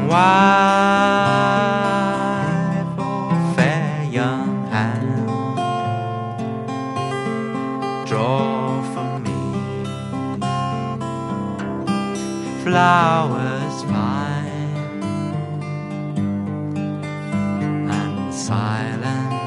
wife or fair young hand, draw for me flowers fine and silent